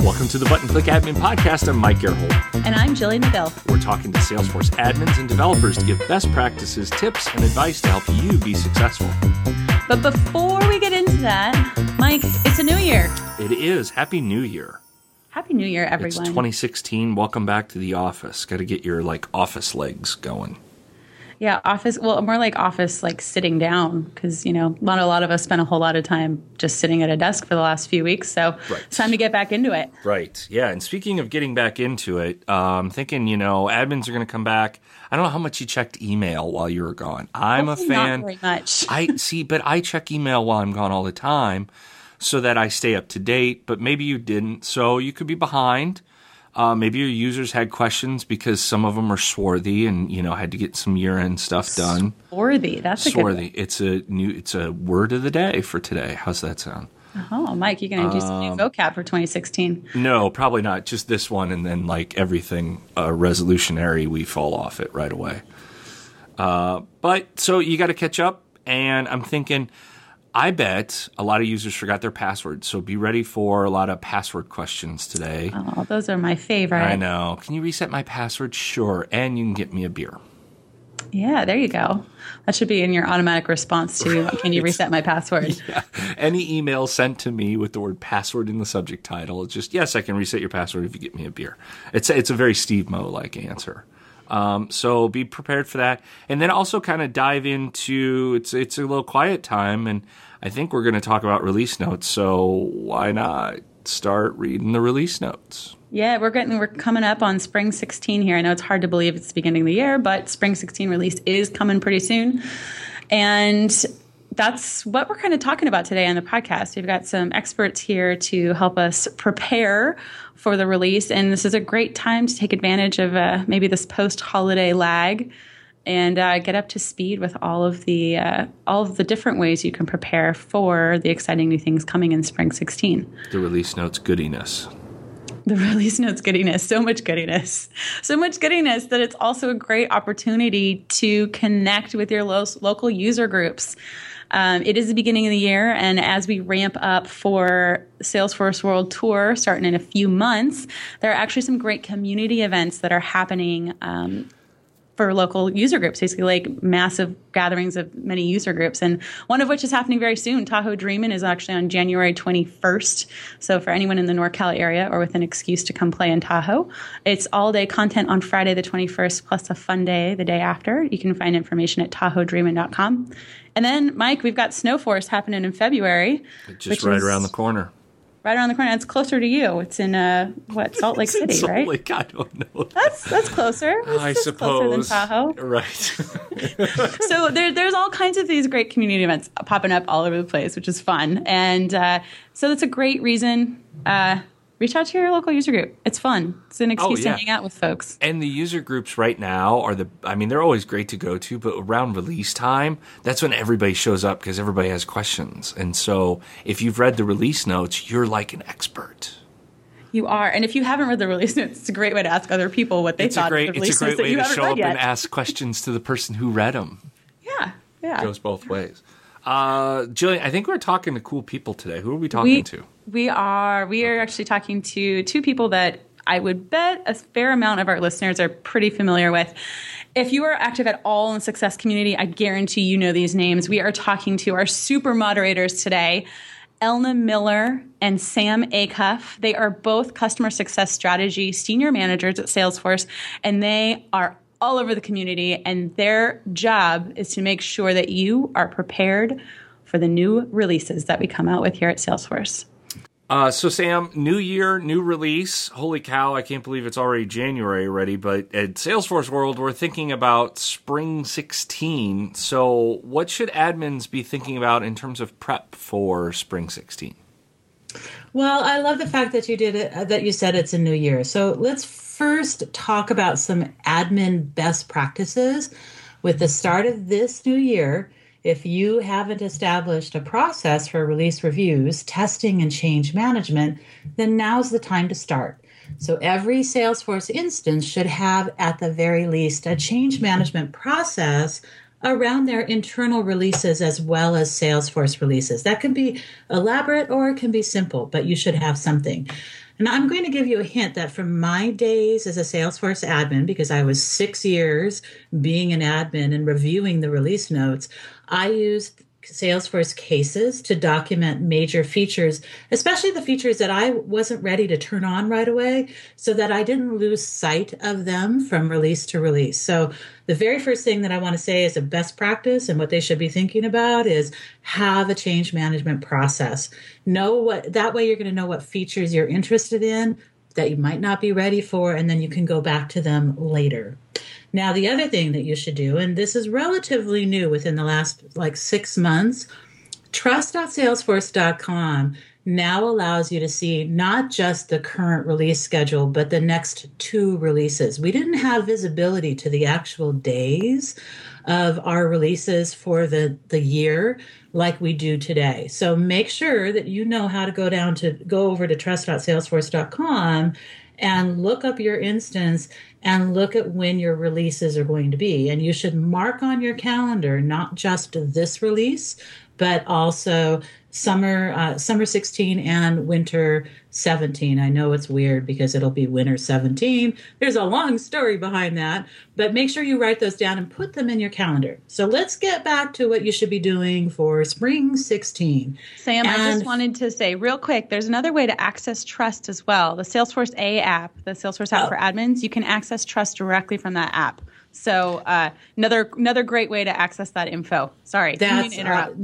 Welcome to the Button Click Admin Podcast. I'm Mike Gerhold. And I'm Jillian McGill. We're talking to Salesforce admins and developers to give best practices, tips, and advice to help you be successful. But before we get into that, Mike, it's a new year. It is. Happy New Year. Happy New Year, everyone. It's 2016. Welcome back to the office. Got to get your office legs going. Yeah, office. Well, more like office, sitting down, because not a lot of us spent a whole lot of time just sitting at a desk for the last few weeks. So It's time to get back into it. Right. Yeah. And speaking of getting back into it, I'm thinking, admins are going to come back. I don't know how much you checked email while you were gone. I'm a fan. Not very much. But I check email while I'm gone all the time so that I stay up to date. But maybe you didn't, so you could be behind. Maybe your users had questions because some of them are swarthy and, had to get some year-end stuff done. Swarthy. That's a good one. It's a word of the day for today. How's that sound? Oh, Mike, you're going to do some new vocab for 2016. No, probably not. Just this one, and then everything resolutionary, we fall off it right away. But so you got to catch up, and I'm thinking, I bet a lot of users forgot their password, so be ready for a lot of password questions today. Oh, those are my favorite. I know. Can you reset my password? Sure, and you can get me a beer. Yeah, there you go. That should be in your automatic response to, Can you reset my password? Yeah. Any email sent to me with the word password in the subject title, it's just, yes, I can reset your password if you get me a beer. It's a very Steve Mo-like answer. So be prepared for that. And then also kind of dive into, it's a little quiet time, and I think we're going to talk about release notes. So why not start reading the release notes? Yeah, we're coming up on Spring 16 here. I know it's hard to believe it's the beginning of the year, but Spring 16 release is coming pretty soon. And that's what we're kind of talking about today on the podcast. We've got some experts here to help us prepare for the release. And this is a great time to take advantage of maybe this post-holiday lag and get up to speed with all of the different ways you can prepare for the exciting new things coming in Spring 16. The release notes goodiness. The release notes goodiness, so much goodiness that it's also a great opportunity to connect with your local user groups. It is the beginning of the year, and as we ramp up for Salesforce World Tour starting in a few months, there are actually some great community events that are happening for local user groups, basically massive gatherings of many user groups, and one of which is happening very soon. Tahoe Dreamin' is actually on January 21st, so for anyone in the NorCal area or with an excuse to come play in Tahoe, it's all-day content on Friday the 21st plus a fun day the day after. You can find information at tahoedreamin.com. And then, Mike, we've got Snowforce happening in February. Just right around the corner. Right around the corner. It's closer to you. It's in, Salt Lake City, Salt right? Lake, I don't know. That's closer. I suppose. Closer than Tahoe. Right. So there's all kinds of these great community events popping up all over the place, which is fun. And so that's a great reason. Reach out to your local user group. It's fun. It's an excuse to hang out with folks. And the user groups right now are they're always great to go to, but around release time, that's when everybody shows up because everybody has questions. And so if you've read the release notes, you're like an expert. You are. And if you haven't read the release notes, it's a great way to ask other people what they thought of the release notes that you haven't read yet. It's a great way to show up and ask questions to the person who read them. Yeah. It goes both ways. Jillian, I think we're talking to cool people today. Who are we talking to? We are actually talking to two people that I would bet a fair amount of our listeners are pretty familiar with. If you are active at all in the success community, I guarantee you know these names. We are talking to our super moderators today, Elna Miller and Sam Acuff. They are both customer success strategy senior managers at Salesforce, and they are all over the community, and their job is to make sure that you are prepared for the new releases that we come out with here at Salesforce. So Sam, new year, new release. Holy cow, I can't believe it's already January already, but at Salesforce World, we're thinking about Spring 16. So what should admins be thinking about in terms of prep for Spring 16? Well, I love the fact that you said it's a new year. So let's first talk about some admin best practices. With the start of this new year, if you haven't established a process for release reviews, testing, and change management, then now's the time to start. So every Salesforce instance should have, at the very least, a change management process around their internal releases as well as Salesforce releases. That can be elaborate or it can be simple, but you should have something. And I'm going to give you a hint that from my days as a Salesforce admin, because I was 6 years being an admin and reviewing the release notes, I used Salesforce cases to document major features, especially the features that I wasn't ready to turn on right away, so that I didn't lose sight of them from release to release. So the very first thing that I want to say is a best practice and what they should be thinking about is have a change management process. That way you're going to know what features you're interested in that you might not be ready for, and then you can go back to them later. Now, the other thing that you should do, and this is relatively new within the last 6 months, trust.salesforce.com now allows you to see not just the current release schedule, but the next 2 releases. We didn't have visibility to the actual days of our releases for the year like we do today. So make sure that you know how to go over to trust.salesforce.com and look up your instance and look at when your releases are going to be. And you should mark on your calendar not just this release, but also summer 16 and winter 17. I know it's weird because it'll be winter 17. There's a long story behind that, but make sure you write those down and put them in your calendar. So let's get back to what you should be doing for spring 16. Sam, I just wanted to say real quick, there's another way to access Trust as well. The Salesforce A app, the Salesforce app for admins, you can access Trust directly from that app. So another great way to access that info. Sorry, didn't mean to interrupt.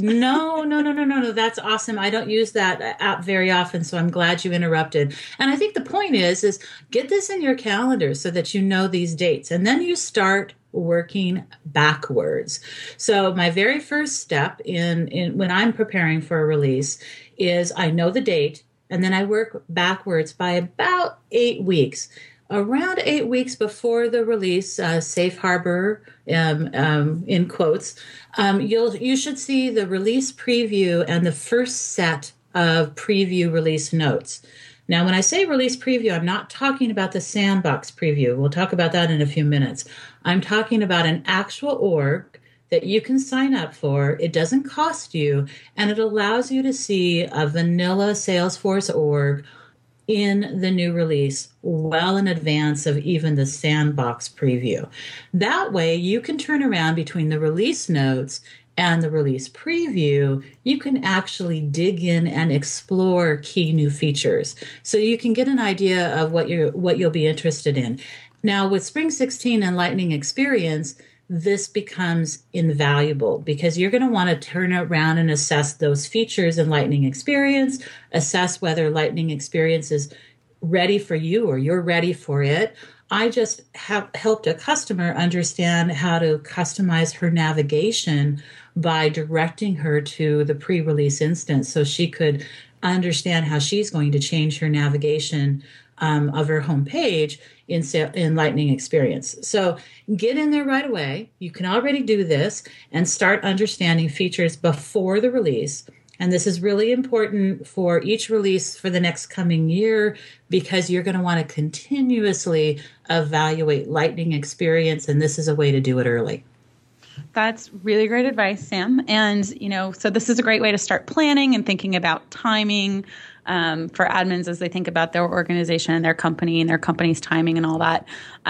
No. That's awesome. I don't use that app very often, so I'm glad you interrupted. And I think the point is get this in your calendar so that you know these dates, and then you start working backwards. So my very first step in when I'm preparing for a release is I know the date, and then I work backwards by about 8 weeks. Around 8 weeks before the release, safe harbor in quotes, you should see the release preview and the first set of preview release notes. Now, when I say release preview, I'm not talking about the sandbox preview. We'll talk about that in a few minutes. I'm talking about an actual org that you can sign up for. It doesn't cost you, and it allows you to see a vanilla Salesforce org in the new release well in advance of even the sandbox preview. That way, you can turn around between the release notes and the release preview. You can actually dig in and explore key new features, so you can get an idea of what you'll be interested in. Now, with Spring 16 and Lightning Experience, this becomes invaluable because you're going to want to turn around and assess those features in Lightning Experience, assess whether Lightning Experience is ready for you or you're ready for it. I just helped a customer understand how to customize her navigation by directing her to the pre-release instance so she could understand how she's going to change her navigation of her homepage in Lightning Experience. So get in there right away. You can already do this and start understanding features before the release. And this is really important for each release for the next coming year because you're going to want to continuously evaluate Lightning Experience, and this is a way to do it early. That's really great advice, Sam. And, so this is a great way to start planning and thinking about timing for admins as they think about their organization and their company and their company's timing and all that.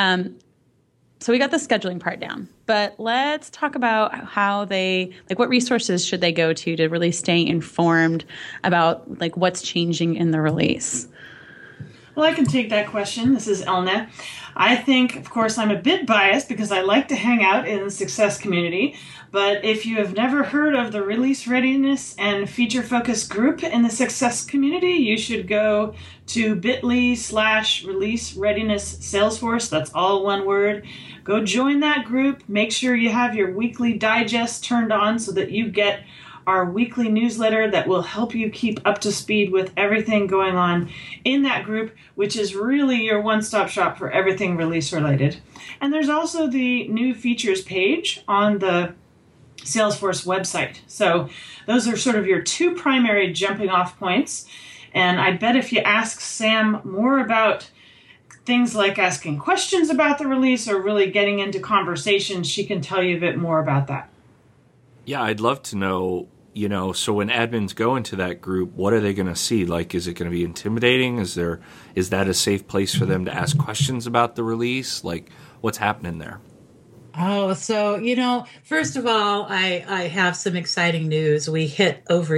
So we got the scheduling part down, but let's talk about how what resources should they go to really stay informed about what's changing in the release? Well, I can take that question. This is Elna. I think, of course, I'm a bit biased because I like to hang out in the success community. But if you have never heard of the Release Readiness and Feature Focus group in the success community, you should go to bit.ly/Release Readiness Salesforce. That's all one word. Go join that group. Make sure you have your weekly digest turned on so that you get our weekly newsletter that will help you keep up to speed with everything going on in that group, which is really your one-stop shop for everything release related. And there's also the new features page on the Salesforce website. So those are sort of your two primary jumping off points. And I bet if you ask Sam more about things like asking questions about the release or really getting into conversations, she can tell you a bit more about that. Yeah, I'd love to know so when admins go into that group, what are they going to see? Like, is it going to be intimidating? Is that a safe place for them to ask questions about the release? Like, what's happening there? Oh, so, first of all, I have some exciting news. We hit over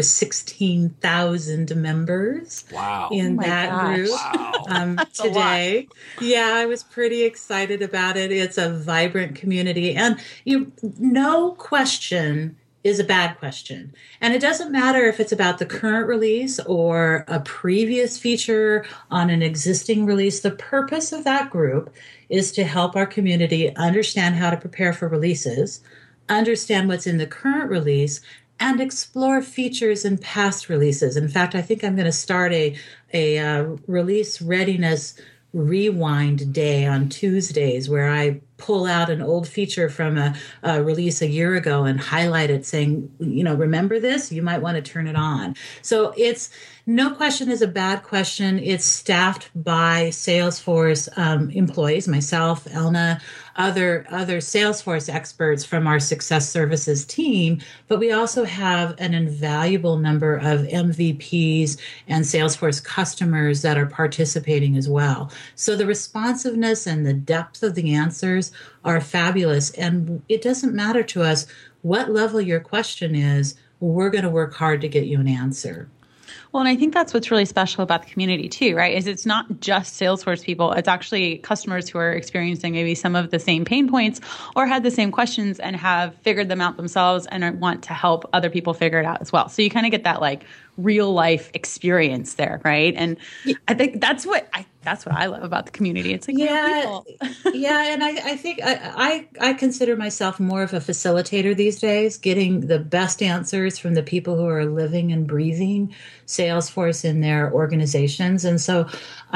16,000 members in that group today. Yeah, I was pretty excited about it. It's a vibrant community. And no question is a bad question. And it doesn't matter if it's about the current release or a previous feature on an existing release. The purpose of that group is to help our community understand how to prepare for releases, understand what's in the current release, and explore features in past releases. In fact, I think I'm going to start a release readiness rewind day on Tuesdays where I pull out an old feature from a release a year ago and highlight it saying, remember this? You might want to turn it on. So it's no question is a bad question. It's staffed by Salesforce employees, myself, Elna, other Salesforce experts from our success services team, but we also have an invaluable number of MVPs and Salesforce customers that are participating as well. So the responsiveness and the depth of the answers are fabulous. And it doesn't matter to us what level your question is, we're going to work hard to get you an answer. Well, and I think that's what's really special about the community too, right? Is it's not just Salesforce people. It's actually customers who are experiencing maybe some of the same pain points or had the same questions and have figured them out themselves and want to help other people figure it out as well. So you kind of get that like real life experience there, right? And I think that's what I love about the community. It's like real people. Yeah, and I think I consider myself more of a facilitator these days, getting the best answers from the people who are living and breathing Salesforce in their organizations. And so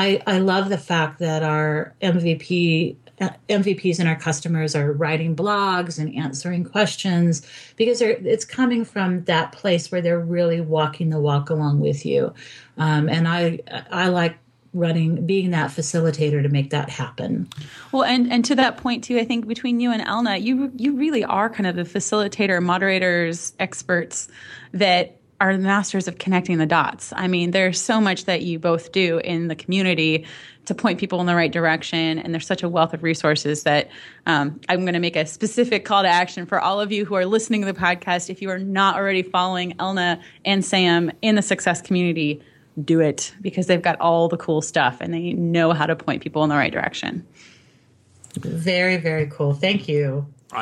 I love the fact that our MVPs and our customers are writing blogs and answering questions because it's coming from that place where they're really walking the walk along with you. And I like being that facilitator to make that happen. Well, and to that point too, I think between you and Elna, you really are kind of the facilitator, moderators, experts that are the masters of connecting the dots. I mean, there's so much that you both do in the community to point people in the right direction, and there's such a wealth of resources that I'm going to make a specific call to action for all of you who are listening to the podcast. If you are not already following Elna and Sam in the success community, do it, because they've got all the cool stuff and they know how to point people in the right direction. Very, very cool. Thank you.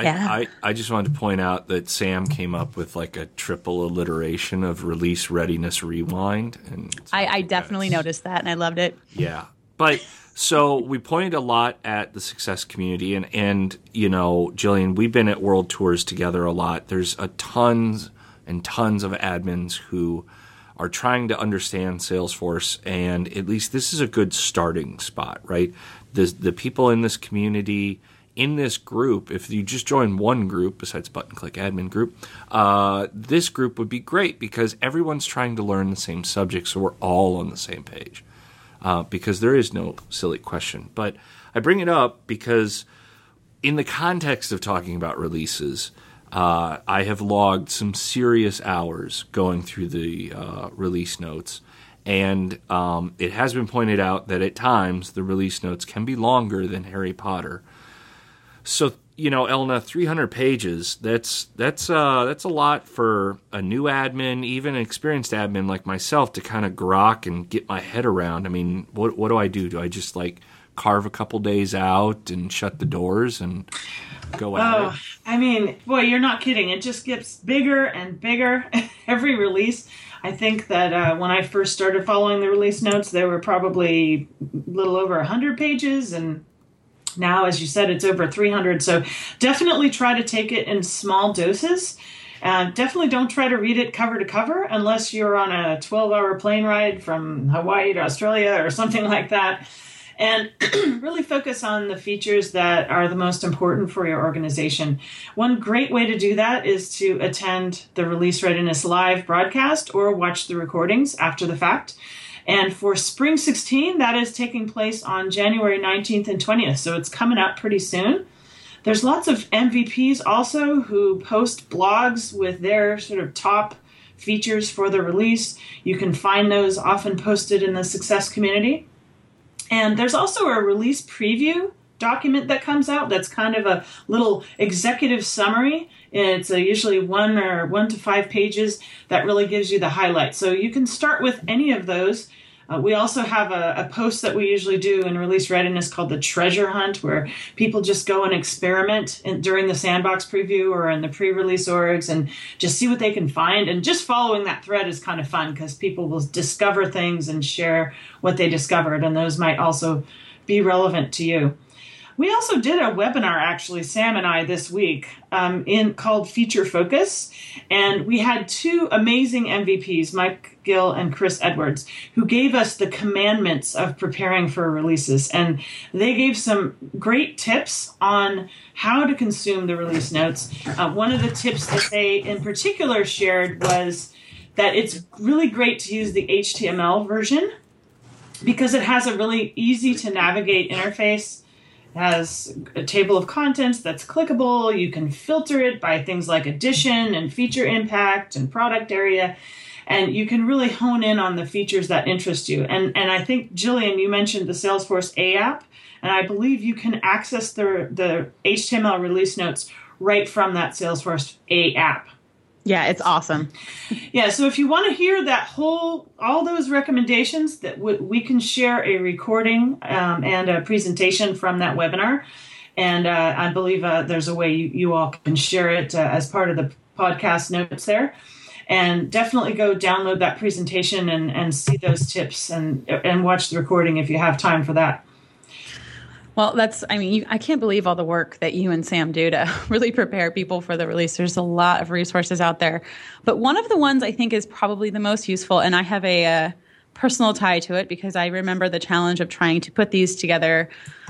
I just wanted to point out that Sam came up with like a triple alliteration of release readiness rewind. And I definitely noticed that, and I loved it. Yeah. But so we pointed a lot at the success community, and Jillian, we've been at World Tours together a lot. There's tons and tons of admins who are trying to understand Salesforce, and at least this is a good starting spot, right? The people in this community, in this group, if you just join one group besides Button Click Admin Group, this group would be great because everyone's trying to learn the same subject, so we're all on the same page. Because there is no silly question. But I bring it up because in the context of talking about releases, I have logged some serious hours going through the release notes. And it has been pointed out that at times the release notes can be longer than Harry Potter. So, Elna, 300 pages, that's a lot for a new admin, even an experienced admin like myself, to kind of grok and get my head around. I mean, what do I do? Do I just carve a couple days out and shut the doors and go at it? I mean, boy, you're not kidding. It just gets bigger and bigger every release. I think that when I first started following the release notes, they were probably a little over 100 pages, and now, as you said, it's over 300. So definitely try to take it in small doses. Definitely don't try to read it cover to cover unless you're on a 12-hour plane ride from Hawaii to Australia or something like that. And really focus on the features that are the most important for your organization. One great way to do that is to attend the Release Readiness Live broadcast or watch the recordings after the fact. And for Spring 16, that is taking place on January 19th and 20th. So it's coming up pretty soon. There's lots of MVPs also who post blogs with their sort of top features for the release. You can find those often posted in the Success community. And there's also a release preview document that comes out that's kind of a little executive summary. It's usually 1 to 5 pages that really gives you the highlights. So you can start with any of those. We also have a post that we usually do in release readiness called the treasure hunt, where people just go and experiment during the sandbox preview or in the pre-release orgs and just see what they can find. And just following that thread is kind of fun because people will discover things and share what they discovered, and those might also be relevant to you. We also did a webinar, actually, Sam and I, this week called Feature Focus. And we had 2 amazing MVPs, Mike Gill and Chris Edwards, who gave us the commandments of preparing for releases. And they gave some great tips on how to consume the release notes. One of the tips that they in particular shared was that it's really great to use the HTML version because it has a really easy to navigate interface. Has a table of contents that's clickable. You can filter it by things like edition and feature impact and product area. And you can really hone in on the features that interest you. And I think, Jillian, you mentioned the Salesforce A app. And I believe you can access the HTML release notes right from that Salesforce A app. Yeah, it's awesome. Yeah, so if you want to hear all those recommendations, that we can share a recording and a presentation from that webinar. And I believe there's a way you all can share it as part of the podcast notes there. And definitely go download that presentation and see those tips and watch the recording if you have time for that. Well, I can't believe all the work that you and Sam do to really prepare people for the release. There's a lot of resources out there. But one of the ones I think is probably the most useful, and I have a personal tie to it because I remember the challenge of trying to put these together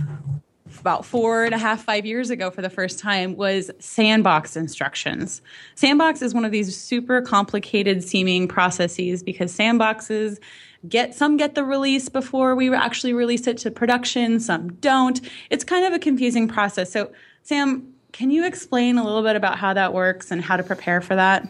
about 4.5, 5 years ago for the first time, was Sandbox instructions. Sandbox is one of these super complicated seeming processes because sandboxes get the release before we actually release it to production, some don't. It's kind of a confusing process. So, Sam, can you explain a little bit about how that works and how to prepare for that?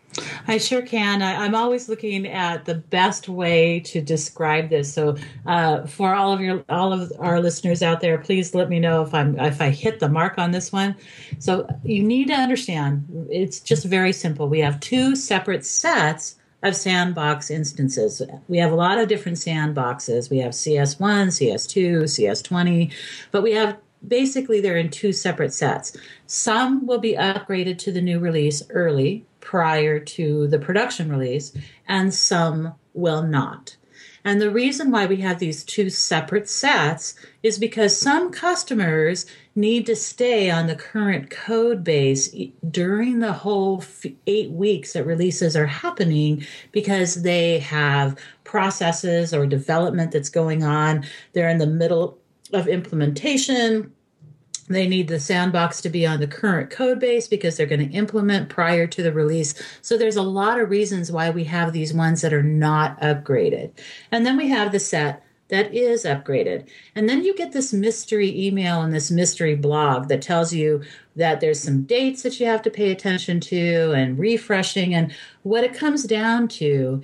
I sure can. I'm always looking at the best way to describe this. So, for all of our listeners out there, please let me know if I hit the mark on this one. So, you need to understand it's just very simple. We have 2 separate sets of sandbox instances. We have a lot of different sandboxes. We have CS1, CS2, CS20, but we have basically they're in 2 separate sets. Some will be upgraded to the new release early prior to the production release, and some will not. And the reason why we have these 2 separate sets is because some customers need to stay on the current code base during the whole 8 weeks that releases are happening because they have processes or development that's going on. They're in the middle of implementation. They need the sandbox to be on the current code base because they're going to implement prior to the release. So there's a lot of reasons why we have these ones that are not upgraded. And then we have the set that is upgraded. And then you get this mystery email and this mystery blog that tells you that there's some dates that you have to pay attention to and refreshing. And what it comes down to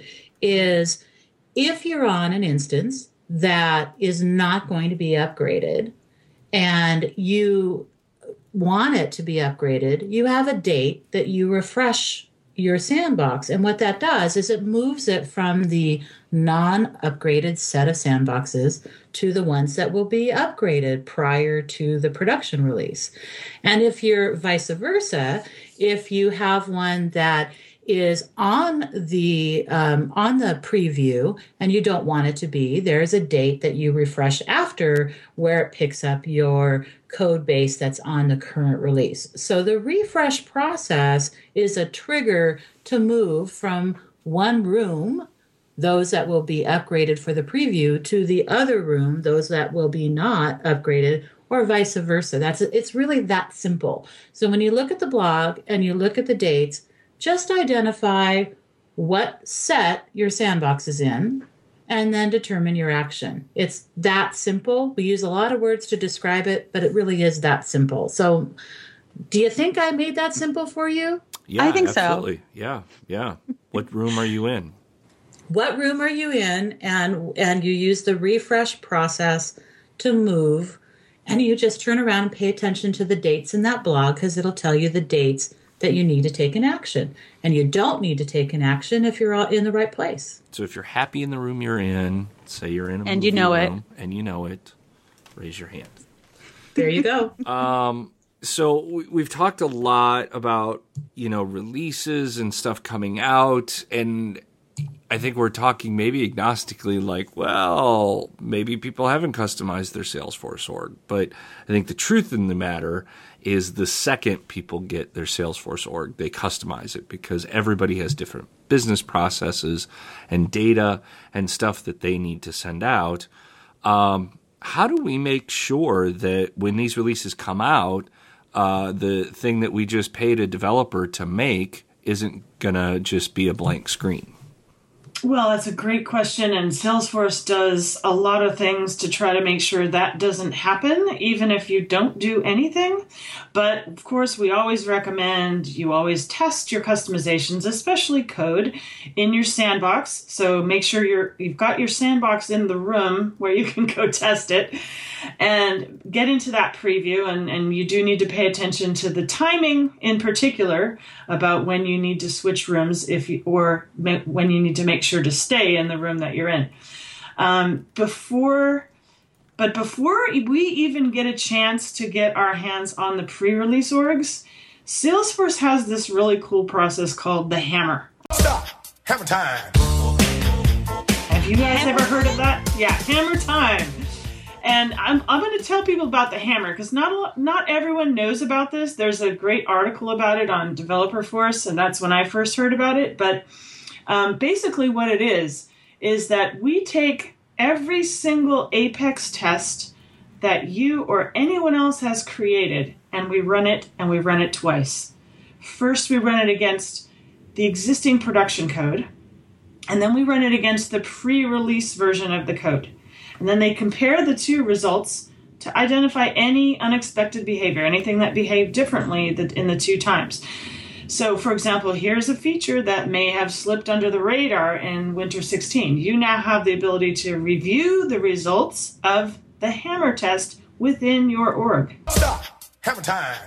is if you're on an instance that is not going to be upgraded, and you want it to be upgraded, you have a date that you refresh your sandbox. And what that does is it moves it from the non-upgraded set of sandboxes to the ones that will be upgraded prior to the production release. And if you're vice versa, if you have one that is on the preview and you don't want it to be, there's a date that you refresh after where it picks up your code base that's on the current release. So the refresh process is a trigger to move from one room, those that will be upgraded for the preview, to the other room, those that will be not upgraded, or vice versa. It's really that simple. So when you look at the blog and you look at the dates, just identify what set your sandbox is in and then determine your action. It's that simple. We use a lot of words to describe it, but it really is that simple. So do you think I made that simple for you? Yeah, I think absolutely. so. Yeah, yeah. What room are you in? What room are you in? And you use the refresh process to move, and you just turn around and pay attention to the dates in that blog, because it'll tell you the dates that you need to take an action. And you don't need to take an action if you're in the right place. So if you're happy in the room you're in, say you're in a And movie you know it. room, and you know it, raise your hand. There you go. So we've talked a lot about, releases and stuff coming out, and I think we're talking maybe agnostically, like, well, maybe people haven't customized their Salesforce org. But I think the truth in the matter is the second people get their Salesforce org, they customize it, because everybody has different business processes and data and stuff that they need to send out. How do we make sure that when these releases come out, the thing that we just paid a developer to make isn't going to just be a blank screen? Well, that's a great question, and Salesforce does a lot of things to try to make sure that doesn't happen, even if you don't do anything. But, of course, we always recommend you always test your customizations, especially code, in your sandbox. So make sure you've got your sandbox in the room where you can go test it and get into that preview. And you do need to pay attention to the timing in particular about when you need to switch rooms when you need to make sure to stay in the room that you're in. Before we even get a chance to get our hands on the pre-release orgs, Salesforce has this really cool process called the hammer. Stop! Hammer time! Have you guys ever heard of that? Yeah, hammer time. And I'm going to tell people about the hammer, because not everyone knows about this. There's a great article about it on Developer Force, and that's when I first heard about it. But basically what it is that we take every single Apex test that you or anyone else has created, and we run it twice. First, we run it against the existing production code, and then we run it against the pre-release version of the code. And then they compare the two results to identify any unexpected behavior, anything that behaved differently in the two times. So, for example, here's a feature that may have slipped under the radar in Winter 16. You now have the ability to review the results of the hammer test within your org. Stop! Hammer time!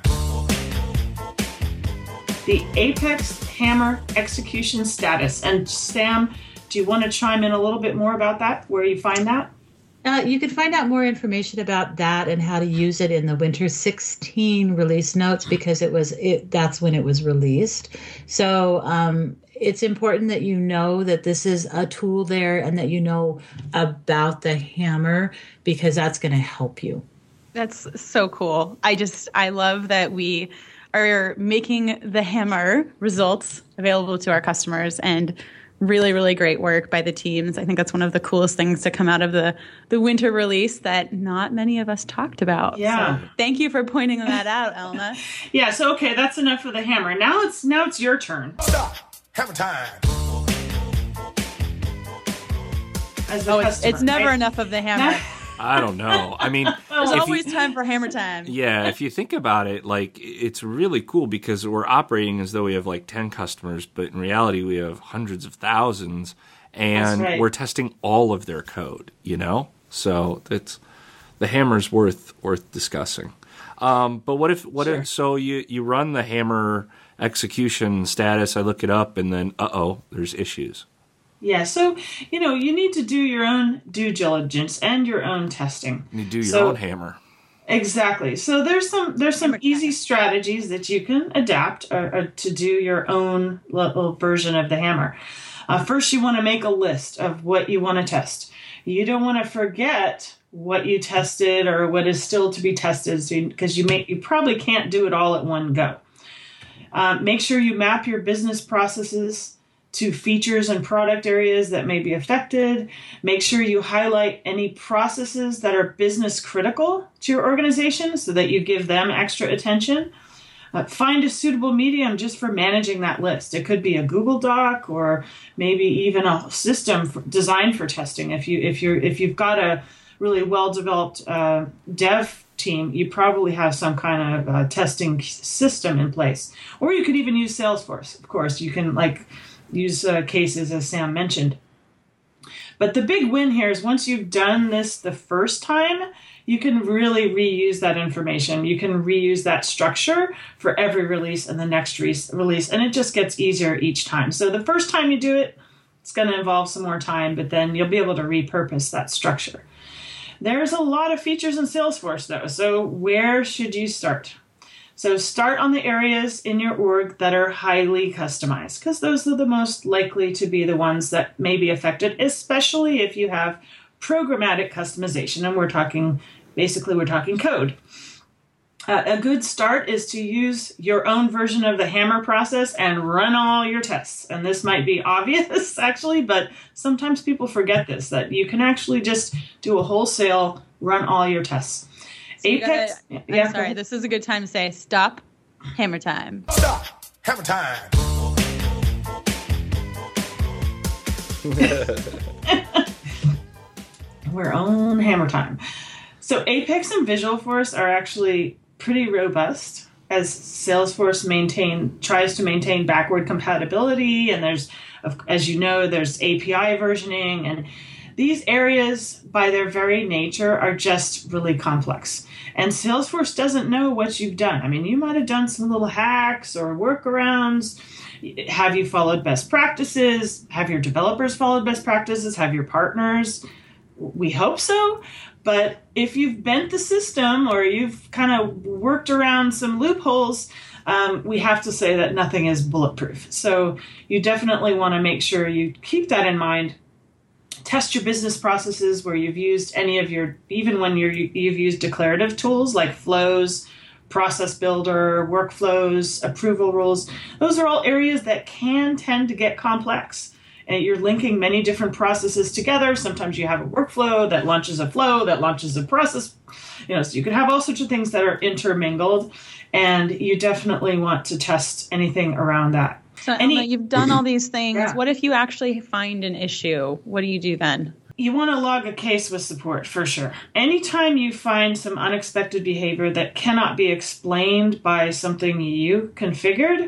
The Apex Hammer execution status. And Sam, do you want to chime in a little bit more about that, where you find that? You can find out more information about that and how to use it in the Winter 16 release notes, because that's when it was released. So it's important that you know that this is a tool there and that you know about the hammer, because that's going to help you. That's so cool. I love that we are making the hammer results available to our customers, and really, really great work by the teams. I think that's one of the coolest things to come out of the winter release that not many of us talked about. Yeah. So thank you for pointing that out, Elna. Yeah, so okay, that's enough for the hammer. Now it's your turn. Stop! Hammer time! As the customer, it's never right? enough of the hammer. I don't know. I mean, There's always time for hammer time. Yeah, if you think about it, like, it's really cool because we're operating as though we have like 10 customers, but in reality we have hundreds of thousands, and right. We're testing all of their code, So the hammer's worth discussing. But what if so you run the hammer execution status, I look it up, and then there's issues. Yeah, so, you need to do your own due diligence and your own testing. You do your own hammer. Exactly. So there's some easy strategies that you can adapt to do your own little version of the hammer. First, you want to make a list of what you want to test. You don't want to forget what you tested or what is still to be tested, because you probably can't do it all at one go. Make sure you map your business processes to features and product areas that may be affected. Make sure you highlight any processes that are business critical to your organization so that you give them extra attention. Find a suitable medium just for managing that list. It could be a Google Doc or maybe even a system designed for testing. If you've got really well-developed dev team, you probably have some kind of testing system in place. Or you could even use Salesforce. Of course, you can use cases, as Sam mentioned. But the big win here is once you've done this the first time, you can really reuse that information. You can reuse that structure for every release and the next release, and it just gets easier each time. So the first time you do it, it's going to involve some more time, but then you'll be able to repurpose that structure. There's a lot of features in Salesforce, though, so where should you start? So start on the areas in your org that are highly customized, because those are the most likely to be the ones that may be affected, especially if you have programmatic customization, and we're talking code. A good start is to use your own version of the Hammer process and run all your tests. And this might be obvious, actually, but sometimes people forget this, that you can actually just do a wholesale run all your tests. So Apex. I'm sorry, this is a good time to say stop, hammer time. Stop. Hammer time. We're on hammer time. So Apex and Visualforce are actually pretty robust, as Salesforce tries to maintain backward compatibility, and there's, as you know, there's API versioning, and these areas, by their very nature, are just really complex. And Salesforce doesn't know what you've done. I mean, you might have done some little hacks or workarounds. Have you followed best practices? Have your developers followed best practices? Have your partners? We hope so. But if you've bent the system or you've kind of worked around some loopholes, we have to say that nothing is bulletproof. So you definitely want to make sure you keep that in mind. Test your business processes where you've used even when you've used declarative tools like flows, process builder, workflows, approval rules. Those are all areas that can tend to get complex. And you're linking many different processes together. Sometimes you have a workflow that launches a flow, that launches a process. So you could have all sorts of things that are intermingled, and you definitely want to test anything around that. So Emma, you've done all these things. Yeah. What if you actually find an issue? What do you do then? You want to log a case with support, for sure. Anytime you find some unexpected behavior that cannot be explained by something you configured,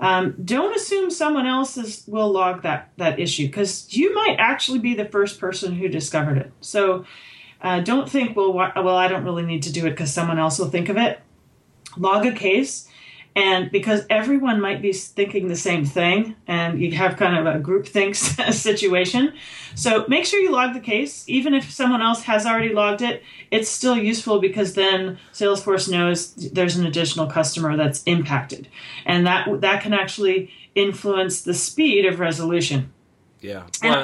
don't assume someone else will log that issue, because you might actually be the first person who discovered it. So don't think, well, I don't really need to do it because someone else will think of it. Log a case. And because everyone might be thinking the same thing, and you have kind of a groupthink situation. So make sure you log the case. Even if someone else has already logged it, it's still useful, because then Salesforce knows there's an additional customer that's impacted. And that can actually influence the speed of resolution. Yeah.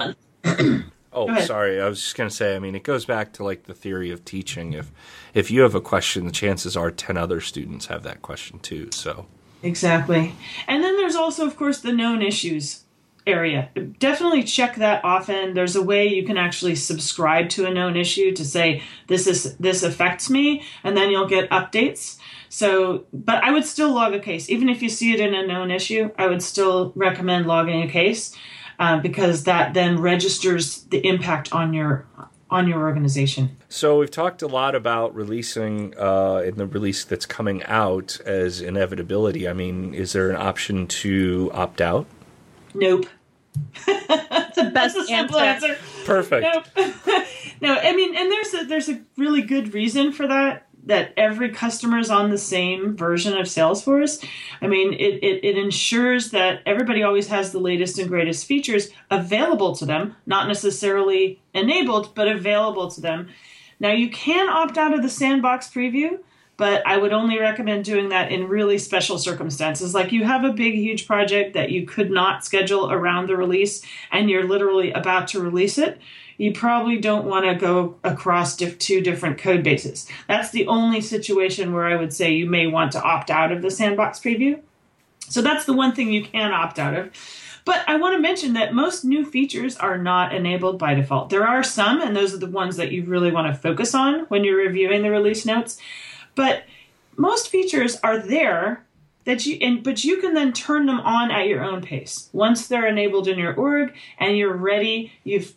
Well, sorry. I was just going to say, I mean, it goes back to like the theory of teaching. If you have a question, the chances are 10 other students have that question too. So exactly. And then there's also, of course, the known issues area. Definitely check that often. There's a way you can actually subscribe to a known issue to say, this affects me, and then you'll get updates. So, but I would still log a case. Even if you see it in a known issue, I would still recommend logging a case. Because that then registers the impact on your organization. So we've talked a lot about releasing in the release that's coming out as inevitability. I mean, is there an option to opt out? Nope. That's the best answer. Perfect. Nope. No, I mean, and there's a really good reason for that every customer is on the same version of Salesforce. I mean, it ensures that everybody always has the latest and greatest features available to them, not necessarily enabled, but available to them. Now, you can opt out of the sandbox preview, but I would only recommend doing that in really special circumstances. Like you have a big, huge project that you could not schedule around the release, and you're literally about to release it. You probably don't want to go across two different code bases. That's the only situation where I would say you may want to opt out of the sandbox preview. So that's the one thing you can opt out of. But I want to mention that most new features are not enabled by default. There are some, and those are the ones that you really want to focus on when you're reviewing the release notes. But most features are there but you can then turn them on at your own pace. Once they're enabled in your org and you're ready, you've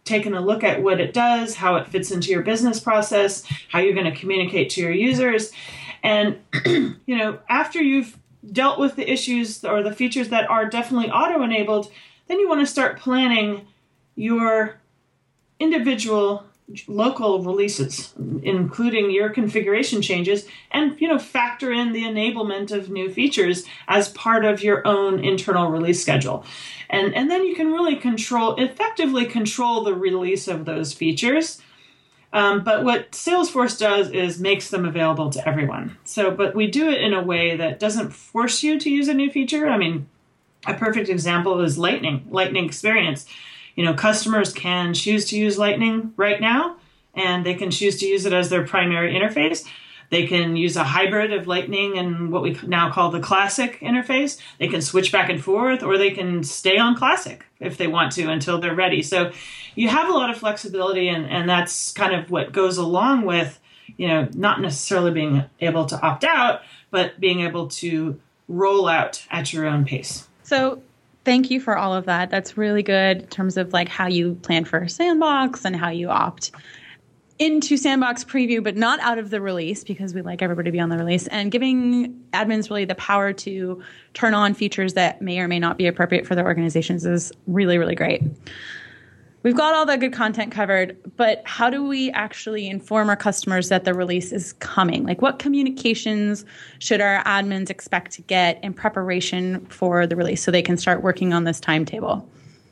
taken a look at what it does, how it fits into your business process, how you're going to communicate to your users. And, after you've dealt with the issues or the features that are definitely auto-enabled, then you want to start planning your individual local releases, including your configuration changes, and factor in the enablement of new features as part of your own internal release schedule. And then you can really effectively control the release of those features. But what Salesforce does is makes them available to everyone. But we do it in a way that doesn't force you to use a new feature. I mean, a perfect example is Lightning Experience. Customers can choose to use Lightning right now, and they can choose to use it as their primary interface. They can use a hybrid of Lightning and what we now call the Classic interface. They can switch back and forth, or they can stay on Classic if they want to until they're ready. So you have a lot of flexibility, and that's kind of what goes along with, not necessarily being able to opt out, but being able to roll out at your own pace. So thank you for all of that. That's really good in terms of like how you plan for Sandbox and how you opt into Sandbox preview, but not out of the release, because we like everybody to be on the release, and giving admins really the power to turn on features that may or may not be appropriate for their organizations is really, really great. We've got all the good content covered, but how do we actually inform our customers that the release is coming? Like, what communications should our admins expect to get in preparation for the release so they can start working on this timetable?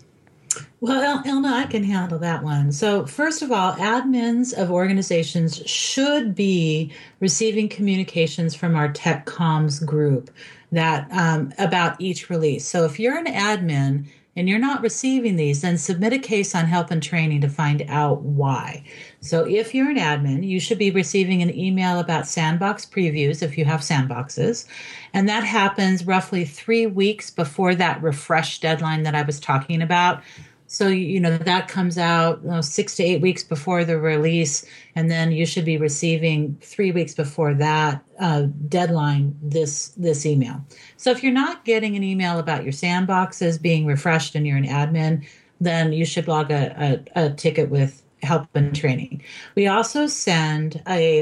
Well, Elna, I can handle that one. So first of all, admins of organizations should be receiving communications from our tech comms group that about each release. So if you're an admin and you're not receiving these, then submit a case on help and training to find out why. So if you're an admin, you should be receiving an email about Sandbox previews if you have sandboxes. And that happens roughly 3 weeks before that refresh deadline that I was talking about. So, that comes out 6 to 8 weeks before the release, and then you should be receiving 3 weeks before that deadline this email. So if you're not getting an email about your sandboxes being refreshed and you're an admin, then you should log a ticket with help and training. We also send a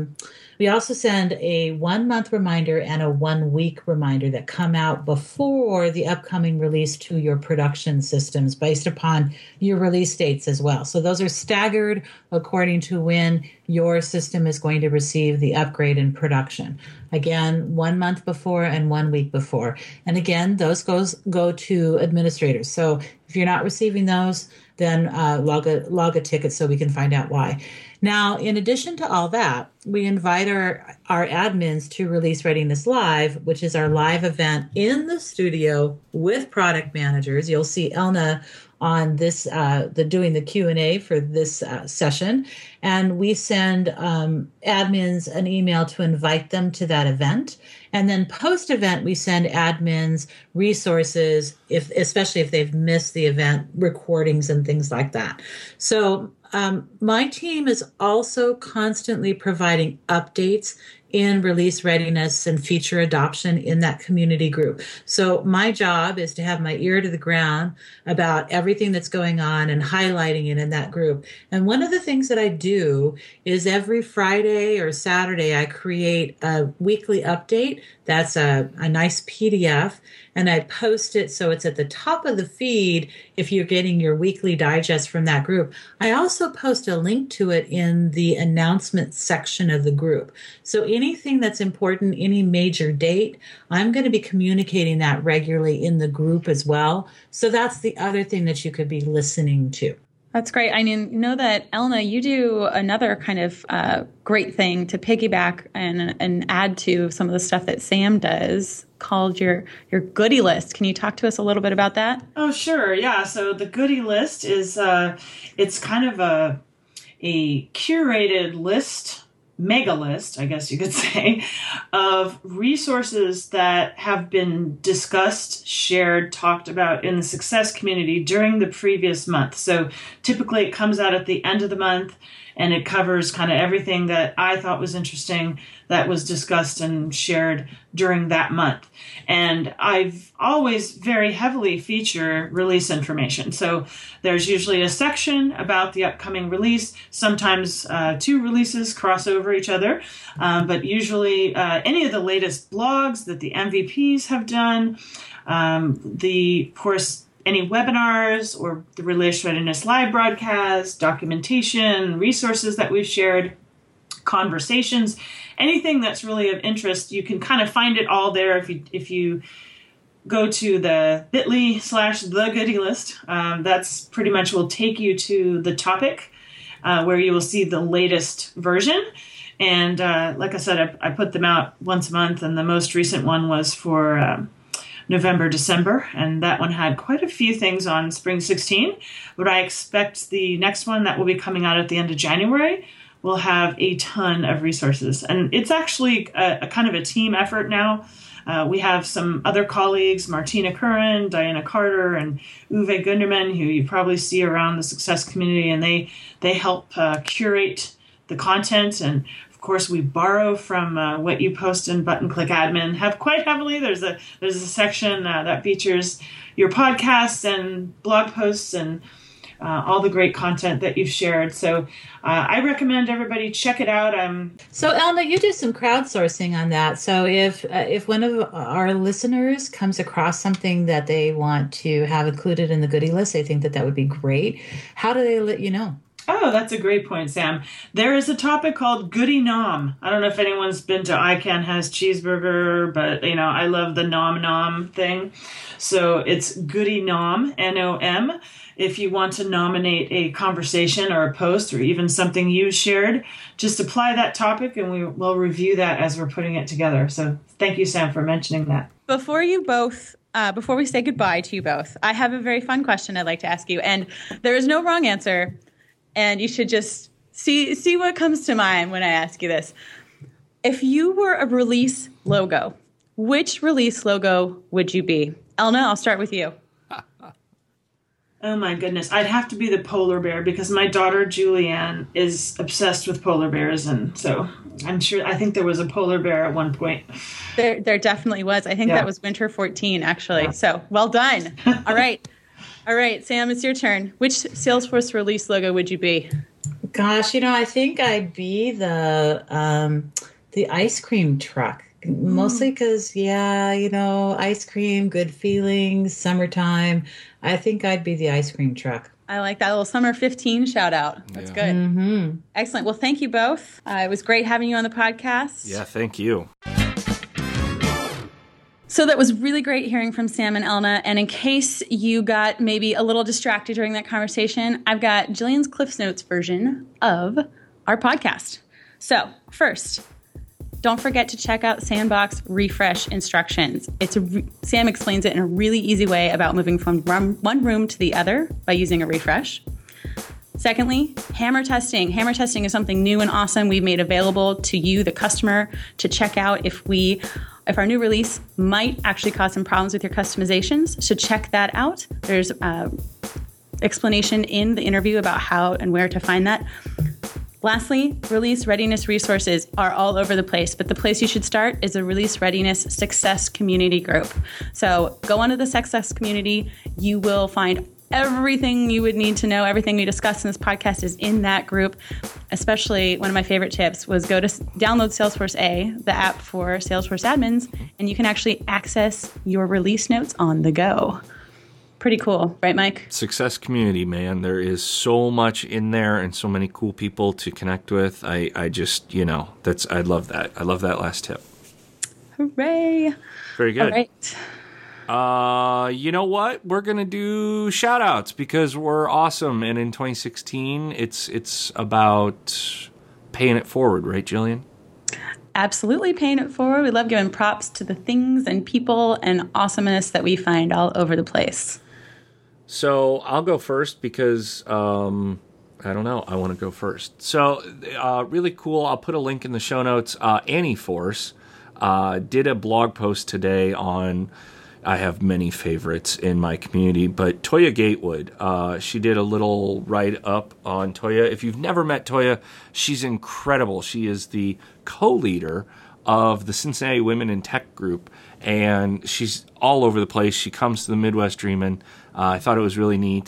1 month reminder and a 1 week reminder that come out before the upcoming release to your production systems based upon your release dates as well. So those are staggered according to when your system is going to receive the upgrade in production. Again, 1 month before and 1 week before. And again, those go to administrators. So if you're not receiving those, then log a ticket so we can find out why. Now, in addition to all that, we invite our admins to Release Readiness Live, which is our live event in the studio with product managers. You'll see Elna on this, doing the Q&A for this session. And we send admins an email to invite them to that event. And then post-event, we send admins resources, especially if they've missed the event, recordings and things like that. So my team is also constantly providing updates in release readiness and feature adoption in that community group. So my job is to have my ear to the ground about everything that's going on and highlighting it in that group. And one of the things that I do is every Friday or Saturday, I create a weekly update. That's a nice PDF, and I post it so it's at the top of the feed if you're getting your weekly digest from that group. I also post a link to it in the announcement section of the group. So anything that's important, any major date, I'm going to be communicating that regularly in the group as well. So that's the other thing that you could be listening to. That's great. I know that, Elna, you do another kind of great thing to piggyback and add to some of the stuff that Sam does called your goodie list. Can you talk to us a little bit about that? Oh, sure. Yeah. So the goodie list is it's kind of a curated list, mega list, I guess you could say, of resources that have been discussed, shared, talked about in the success community during the previous month. So typically it comes out at the end of the month, and it covers kind of everything that I thought was interesting that was discussed and shared during that month. And I've always very heavily feature release information. So there's usually a section about the upcoming release. Sometimes two releases cross over each other, but usually any of the latest blogs that the MVPs have done, of course, any webinars or the Release Readiness Live broadcast, documentation, resources that we've shared, conversations, anything that's really of interest, you can kind of find it all there if you go to the bit.ly/thegoodylist. That's pretty much will take you to the topic where you will see the latest version. And like I said, I put them out once a month, and the most recent one was for November, December, and that one had quite a few things on Spring 16, but I expect the next one that will be coming out at the end of January will have a ton of resources. And it's actually a kind of a team effort now. We have some other colleagues, Martina Curran, Diana Carter, and Uwe Gunderman, who you probably see around the success community, and they help curate the content. And of course, we borrow from what you post in Button Click Admin. Have quite heavily. There's a section that features your podcasts and blog posts and all the great content that you've shared. So I recommend everybody check it out. So Elna, you do some crowdsourcing on that. So if one of our listeners comes across something that they want to have included in the goodie list, they think that would be great. How do they let you know? Oh, that's a great point, Sam. There is a topic called Goody Nom. I don't know if anyone's been to ICANN Has Cheeseburger, but I love the Nom Nom thing. So it's Goody Nom, Nom. If you want to nominate a conversation or a post or even something you shared, just apply that topic and we will review that as we're putting it together. So thank you, Sam, for mentioning that. Before we say goodbye to you both, I have a very fun question I'd like to ask you. And there is no wrong answer. And you should just see what comes to mind when I ask you this. If you were a release logo, which release logo would you be? Elna, I'll start with you. Oh my goodness. I'd have to be the polar bear because my daughter Julianne is obsessed with polar bears. And so I think there was a polar bear at one point. There definitely was. I think that was Winter 14, actually. Yeah. So well done. All right, Sam, it's your turn. Which Salesforce release logo would you be? Gosh, I think I'd be the ice cream truck. Mostly because, ice cream, good feelings, summertime. I think I'd be the ice cream truck. I like that little Summer 15 shout out. That's good. Mm-hmm. Excellent. Well, thank you both. It was great having you on the podcast. Yeah, thank you. So that was really great hearing from Sam and Elna. And in case you got maybe a little distracted during that conversation, I've got Jillian's Cliffs Notes version of our podcast. So first, don't forget to check out Sandbox Refresh instructions. Sam explains it in a really easy way about moving from one room to the other by using a refresh. Secondly, hammer testing. Hammer testing is something new and awesome we've made available to you, the customer, to check out if our new release might actually cause some problems with your customizations. So check that out. There's explanation in the interview about how and where to find that. Lastly, release readiness resources are all over the place, but the place you should start is the Release Readiness Success Community group. So go onto the Success Community. You will find everything you would need to know. Everything we discussed in this podcast is in that group. Especially one of my favorite tips was download Salesforce A, the app for Salesforce admins, and you can actually access your release notes on the go. Pretty cool, right, Mike? Success community, man. There is so much in there and so many cool people to connect with. I just, I love that. I love that last tip. Hooray. Very good. All right. You know what? We're going to do shout outs because we're awesome. And in 2016, it's about paying it forward, right, Jillian? Absolutely paying it forward. We love giving props to the things and people and awesomeness that we find all over the place. So I'll go first because, I don't know. I want to go first. So really cool. I'll put a link in the show notes. Annie Force did a blog post today on I have many favorites in my community, but Toya Gatewood, she did a little write-up on Toya. If you've never met Toya, she's incredible. She is the co-leader of the Cincinnati Women in Tech group, and she's all over the place. She comes to the Midwest Dreamin'. I thought it was really neat.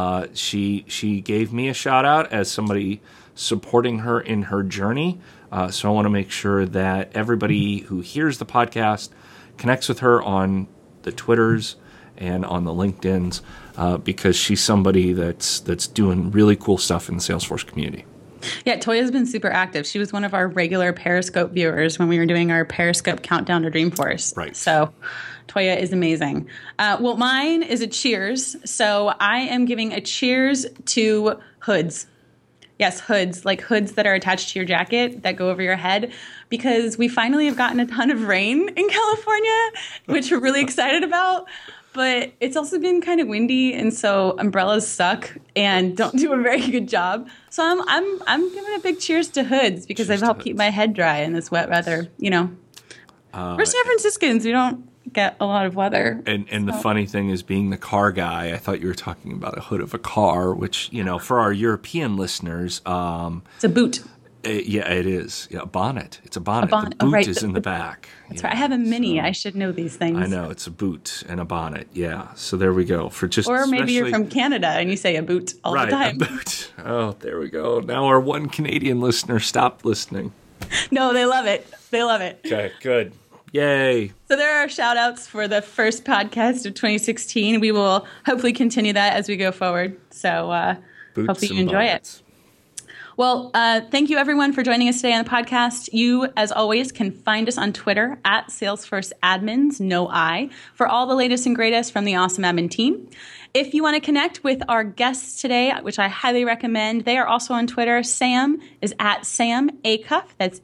She gave me a shout-out as somebody supporting her in her journey, so I want to make sure that everybody who hears the podcast connects with her on the Twitters and on the LinkedIns, because she's somebody that's doing really cool stuff in the Salesforce community. Yeah, Toya's been super active. She was one of our regular Periscope viewers when we were doing our Periscope countdown to Dreamforce. Right. So Toya is amazing. Well, mine is a cheers. So I am giving a cheers to hoods. Yes, hoods, like hoods that are attached to your jacket that go over your head, because we finally have gotten a ton of rain in California, which we're really excited about. But it's also been kind of windy, and so umbrellas suck and don't do a very good job. So I'm giving a big cheers to hoods because they've helped keep my head dry in this wet weather. You know, we're San Franciscans. We don't get a lot of weather. And the funny thing is, being the car guy, I thought you were talking about a hood of a car, which, you know, for our European listeners, it's a boot. Yeah, it is. Yeah, a bonnet. It's a bonnet. bonnet. The boot right. is in the back. That's right. I have a Mini. So, I should know these things. I know. It's a boot and a bonnet. Yeah. So there we go. Or maybe you're from Canada and you say a boot all the time. Right, a boot. Oh, there we go. Now our one Canadian listener stopped listening. No, they love it. They love it. Okay, good. Yay. So there are shout outs for the first podcast of 2016. We will hopefully continue that as we go forward. So hopefully you enjoy it. Well, thank you everyone for joining us today on the podcast. You, as always, can find us on Twitter at Salesforce Admins, no I, for all the latest and greatest from the awesome admin team. If you want to connect with our guests today, which I highly recommend, they are also on Twitter. Sam is at Sam Acuff, that's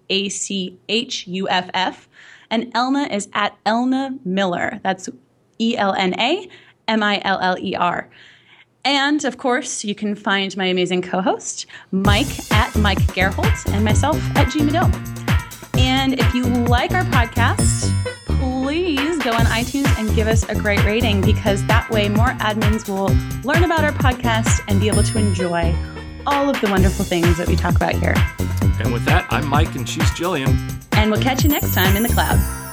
ACHUFF, and Elna is at Elna Miller, that's ELNA MILLER. And, of course, you can find my amazing co-host, Mike, at Mike Gerholt, and myself at G. Medill. And if you like our podcast, please go on iTunes and give us a great rating, because that way more admins will learn about our podcast and be able to enjoy all of the wonderful things that we talk about here. And with that, I'm Mike and she's Jillian. And we'll catch you next time in the cloud.